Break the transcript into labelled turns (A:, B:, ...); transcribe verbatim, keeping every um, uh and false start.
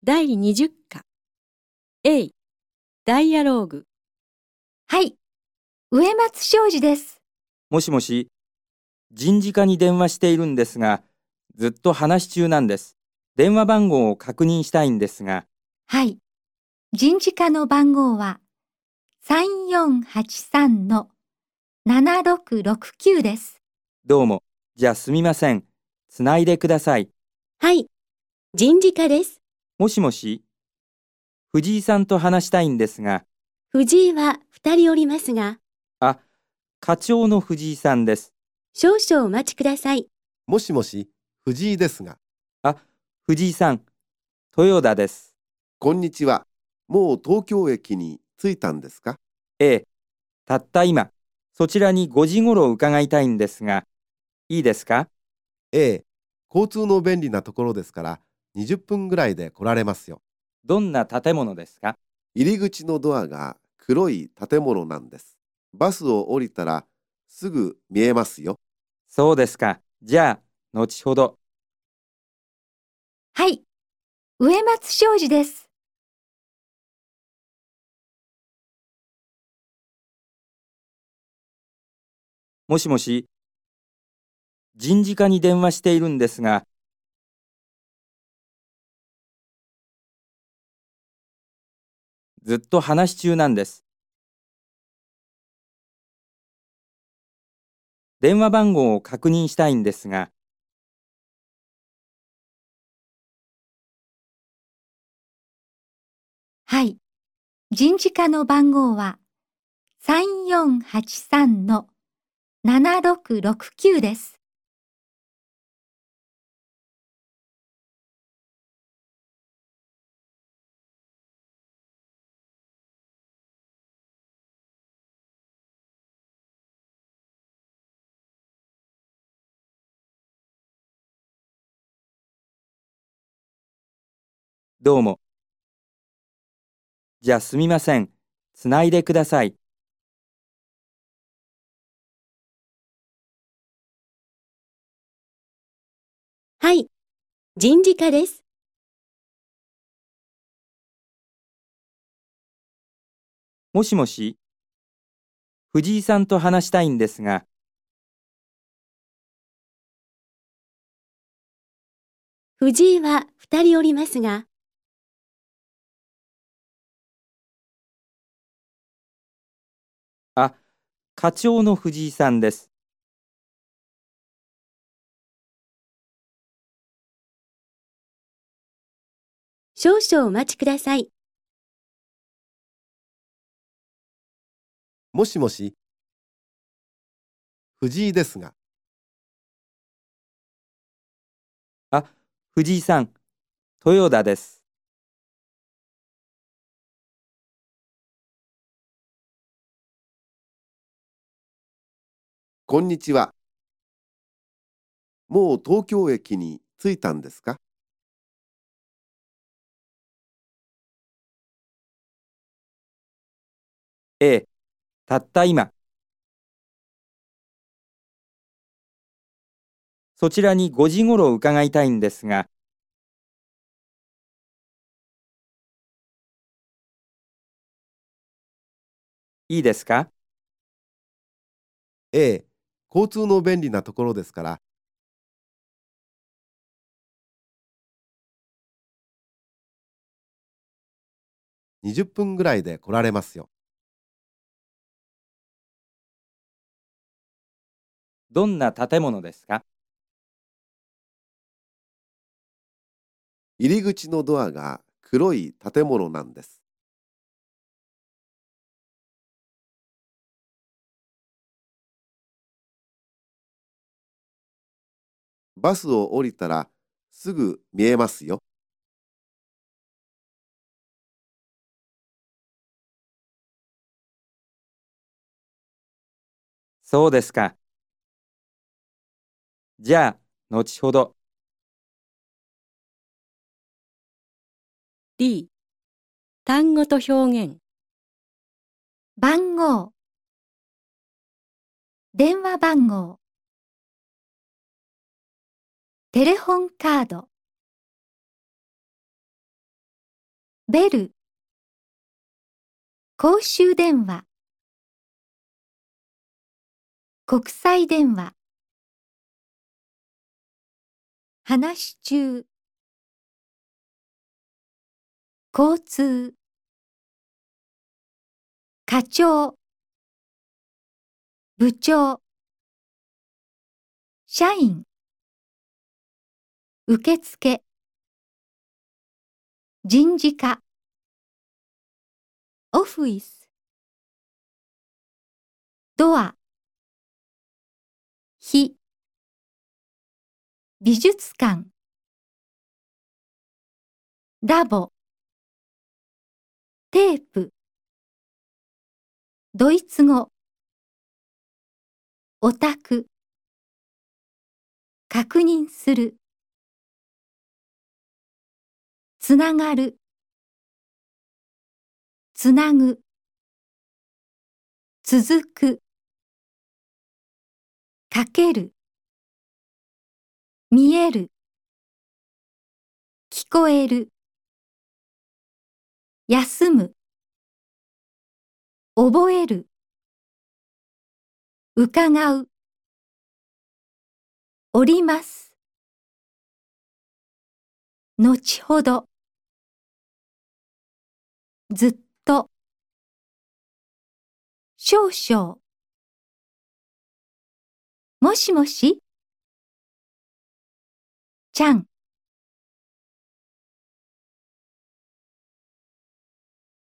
A: だいにじゅっか A ダイアローグ。
B: はい、植松商事です。
C: もしもし、人事課に電話しているんですが、ずっと話し中なんです。電話番号を確認したいんですが。
B: はい、人事課の番号はさんよんはちさんのななろくろくきゅうです。
C: どうも、じゃあすみません。つないでください。
A: はい、人事課です。
C: もしもし、藤井さんと話したいんですが。
A: 藤井はふたりおりますが。
C: あ、課長の藤井さんです。
A: 少々お待ちください。
D: もしもし、藤井ですが。
C: あ、藤井さん、豊田です。
D: こんにちは。もう東京駅に着いたんですか？
C: ええ、たった今、そちらにごじ頃伺いたいんですが、いいですか？
D: ええ、交通の便利なところですからにじゅっぷんぐらいで来られますよ。
C: どんな建物ですか？
D: 入り口のドアが黒い建物なんです。バスを降りたらすぐ見えますよ。
C: そうですか。じゃあ、後ほど。
B: はい、植松商事です。
C: もしもし、人事課に電話しているんですが。ずっと話し中なんです。電話番号を確認したいんですが。
B: はい、人事課の番号はさんよんはちさんのななろくろくきゅうです。
C: どうも。じゃあすみません。つないでください。
A: はい、人事課です。
C: もしもし、藤井さんと話したいんですが。
A: 藤井はふたりおりますが。
C: あ、課長の藤井さんです。
A: 少々お待ちください。
D: もしもし、藤井ですが。
C: あ、藤井さん、豊田です。
D: こんにちは。もう東京駅に着いたんですか？
C: ええ、たった今。そちらにごじ頃伺いたいんですが。いいですか？
D: ええ、交通の便利なところですからにじゅっぷんぐらいで来られますよ。
C: どんな建物ですか？
D: 入り口のドアが黒い建物なんです。バスを降りたらすぐ見えますよ。
C: そうですか。じゃあ、後ほど。
A: D 単語と表現。
B: 番号、電話番号、テレホンカード、 ベル、公衆電話、国際電話、話し中、交通、課長、部長、社員、受付、人事課、オフィス、ドア、火、美術館、ラボ、テープ、ドイツ語、オタク、確認する、つながる、つなぐ、続く、かける、見える、聞こえる、休む、覚える、伺う、おります、後ほど、ずっと、少々、もしもし、ちゃん。